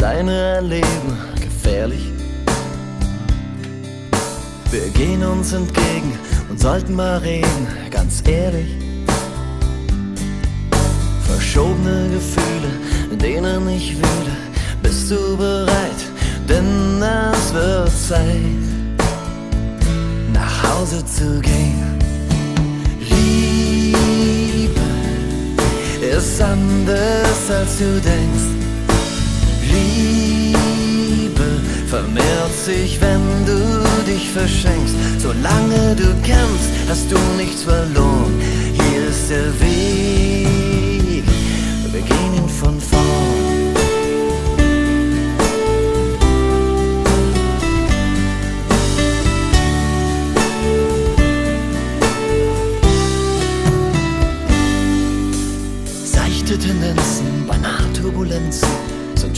alleine erleben gefährlich. Wir gehen uns entgegen und sollten mal reden, ganz ehrlich. Verschobene Gefühle, in denen ich wühle. Bist du bereit? Denn es wird Zeit, nach Hause zu gehen. Liebe ist anders als du denkst. Liebe vermehrt sich, wenn du dich verschenkst. Solange du kämpfst, hast du nichts verloren. Hier ist der Weg.